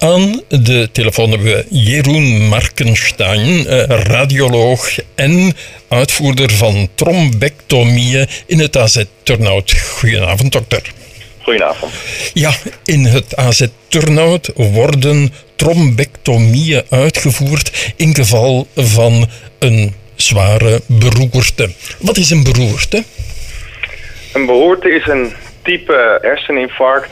Aan de telefoon hebben we Jeroen Markenstein, radioloog en uitvoerder van trombectomieën in het AZ Turnhout. Goedenavond, dokter. Goedenavond. Ja, in het AZ Turnhout worden trombectomieën uitgevoerd in geval van een zware beroerte. Wat is een beroerte? Een beroerte is een type herseninfarct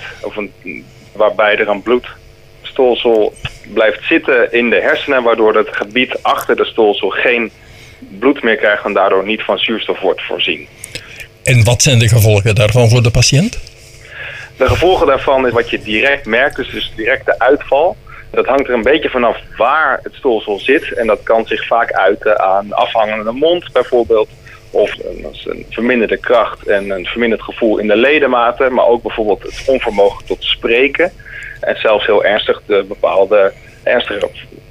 waarbij er een bloedstolsel blijft zitten in de hersenen, waardoor het gebied achter de stolsel geen bloed meer krijgt en daardoor niet van zuurstof wordt voorzien. En wat zijn de gevolgen daarvan voor de patiënt? De gevolgen daarvan is wat je direct merkt, dus direct de uitval. Dat hangt er een beetje vanaf waar het stolsel zit en dat kan zich vaak uiten aan afhangende mond bijvoorbeeld. Of een verminderde kracht en een verminderd gevoel in de ledematen, maar ook bijvoorbeeld het onvermogen tot spreken. En zelfs heel ernstig de bepaalde ernstige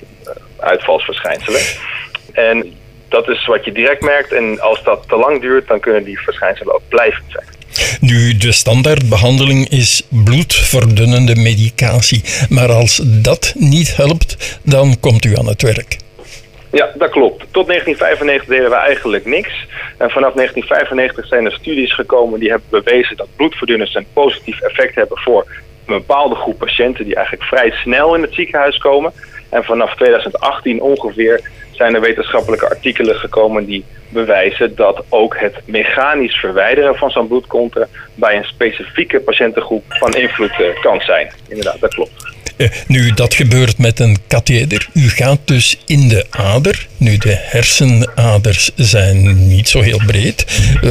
uitvalsverschijnselen. En dat is wat je direct merkt en als dat te lang duurt, dan kunnen die verschijnselen ook blijvend zijn. Nu, de standaardbehandeling is bloedverdunnende medicatie. Maar als dat niet helpt, dan komt u aan het werk. Ja, dat klopt. Tot 1995 deden we eigenlijk niks. En vanaf 1995 zijn er studies gekomen die hebben bewezen dat bloedverdunners een positief effect hebben voor een bepaalde groep patiënten die eigenlijk vrij snel in het ziekenhuis komen. En vanaf 2018 ongeveer zijn er wetenschappelijke artikelen gekomen die bewijzen dat ook het mechanisch verwijderen van zo'n bloedkonter bij een specifieke patiëntengroep van invloed kan zijn. Inderdaad, dat klopt. Nu, dat gebeurt met een katheder. U gaat dus in de ader. Nu, de hersenaders zijn niet zo heel breed.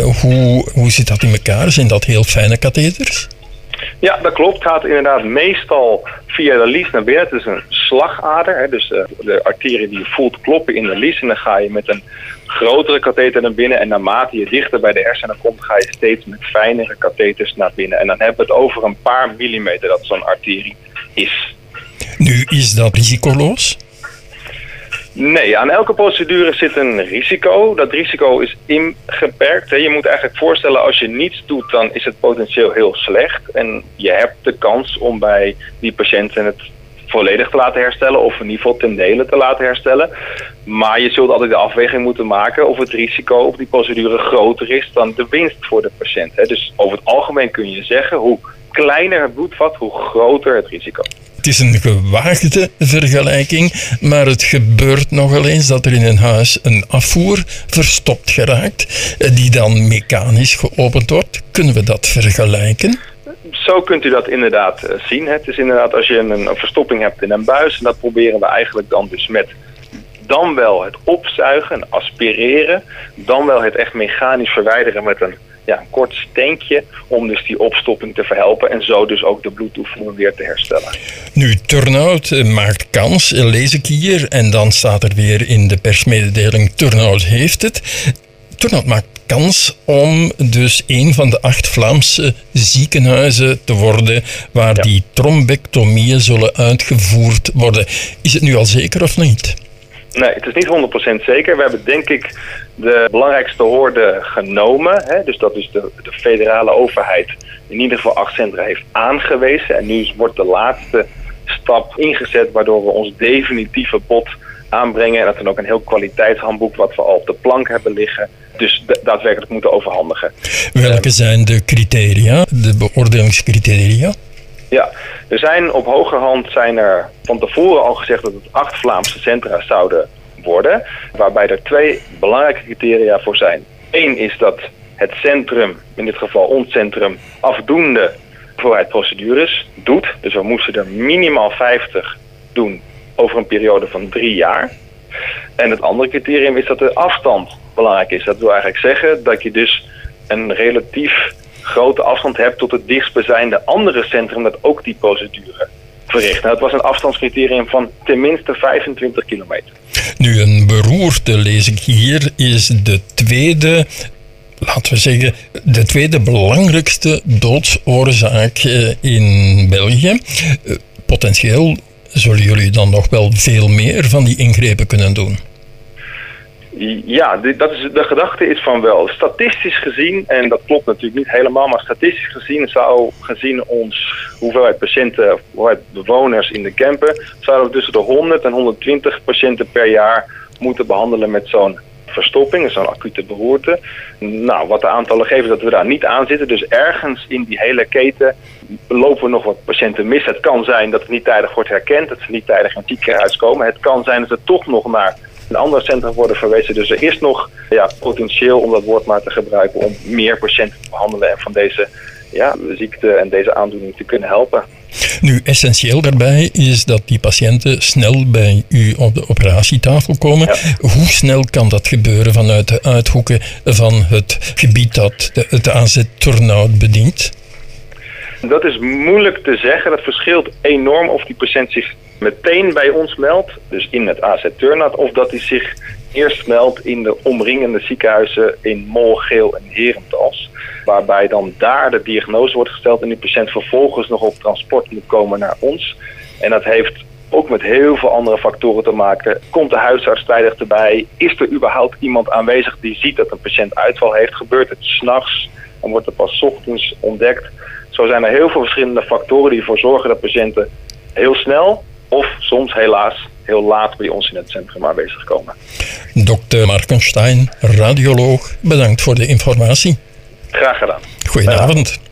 Hoe zit dat in elkaar? Zijn dat heel fijne katheders? Ja, dat klopt. Het gaat inderdaad meestal via de lies naar binnen. Het is een slagader, dus de arterie die je voelt kloppen in de lies. En dan ga je met een grotere katheter naar binnen. En naarmate je dichter bij de hersenen komt, ga je steeds met fijnere katheters naar binnen. En dan hebben we het over een paar millimeter dat zo'n arterie is. Nu, is dat risicoloos? Nee, aan elke procedure zit een risico. Dat risico is ingeperkt. Je moet eigenlijk voorstellen, als je niets doet, dan is het potentieel heel slecht. En je hebt de kans om bij die patiënten het volledig te laten herstellen of in ieder geval ten dele te laten herstellen. Maar je zult altijd de afweging moeten maken of het risico op die procedure groter is dan de winst voor de patiënt. Dus over het algemeen kun je zeggen, hoe kleiner het bloedvat, hoe groter het risico. Het is een gewaagde vergelijking, maar het gebeurt nogal eens dat er in een huis een afvoer verstopt geraakt, die dan mechanisch geopend wordt. Kunnen we dat vergelijken? Zo kunt u dat inderdaad zien. Het is inderdaad als je een verstopping hebt in een buis, en dat proberen we eigenlijk dan dus met dan wel het opzuigen, aspireren, dan wel het echt mechanisch verwijderen met een kort steentje om dus die opstopping te verhelpen en zo dus ook de bloedtoevoer weer te herstellen. Nu, Turnhout maakt kans, lees ik hier, en dan staat er weer in de persmededeling Turnhout heeft het. Turnhout maakt kans om dus een van de 8 Vlaamse ziekenhuizen te worden waar die trombectomieën zullen uitgevoerd worden. Is het nu al zeker of niet? Nee, het is niet 100% zeker. We hebben denk ik de belangrijkste hoorde genomen. Dus dat is de federale overheid in ieder geval 8 centra heeft aangewezen. En nu wordt de laatste stap ingezet waardoor we ons definitieve bod aanbrengen. En dat is dan ook een heel kwaliteitshandboek wat we al op de plank hebben liggen. Dus daadwerkelijk moeten overhandigen. Welke zijn de criteria, de beoordelingscriteria? Ja, er zijn op hogerhand van tevoren al gezegd dat het 8 Vlaamse centra zouden worden. Waarbij er 2 belangrijke criteria voor zijn. 1 is dat het centrum, in dit geval ons centrum, afdoende procedures doet. Dus we moesten er minimaal 50 doen over een periode van 3 jaar. En het andere criterium is dat de afstand belangrijk is. Dat wil eigenlijk zeggen dat je dus een relatief grote afstand hebt tot het dichtstbijzijnde andere centrum dat ook die procedure verricht. Nou, het was een afstandscriterium van tenminste 25 kilometer. Nu, een beroerte, lees ik hier, is de tweede, laten we zeggen, de tweede belangrijkste doodsoorzaak in België. Potentieel zullen jullie dan nog wel veel meer van die ingrepen kunnen doen? Ja, de gedachte is van wel. Statistisch gezien, en dat klopt natuurlijk niet helemaal, maar statistisch gezien zou gezien ons hoeveelheid patiënten, hoeveelheid bewoners in de campen, zouden we tussen de 100 en 120 patiënten per jaar moeten behandelen met zo'n verstopping, zo'n acute beroerte. Nou, wat de aantallen geven dat we daar niet aan zitten. Dus ergens in die hele keten lopen we nog wat patiënten mis. Het kan zijn dat het niet tijdig wordt herkend, dat ze niet tijdig in het ziekenhuis komen. Het kan zijn dat ze toch nog naar een ander centrum worden verwezen. Dus er is nog potentieel, om dat woord maar te gebruiken, om meer patiënten te behandelen en van deze ziekte en deze aandoening te kunnen helpen. Nu, essentieel daarbij is dat die patiënten snel bij u op de operatietafel komen. Ja. Hoe snel kan dat gebeuren vanuit de uithoeken van het gebied dat het AZ Turnhout bedient? Dat is moeilijk te zeggen. Dat verschilt enorm of die patiënt zich meteen bij ons meldt, dus in het AZ Turnhout, of dat hij zich eerst meldt in de omringende ziekenhuizen in Mol, Geel en Herentals. Waarbij dan daar de diagnose wordt gesteld en die patiënt vervolgens nog op transport moet komen naar ons. En dat heeft ook met heel veel andere factoren te maken. Komt de huisarts tijdig erbij? Is er überhaupt iemand aanwezig die ziet dat een patiënt uitval heeft? Gebeurt het 's nachts en wordt het pas 's ochtends ontdekt? Zo zijn er heel veel verschillende factoren die ervoor zorgen dat patiënten heel snel of soms helaas heel laat bij ons in het centrum aanwezig komen. Dr. Markenstein, radioloog, bedankt voor de informatie. Graag gedaan. Goedenavond.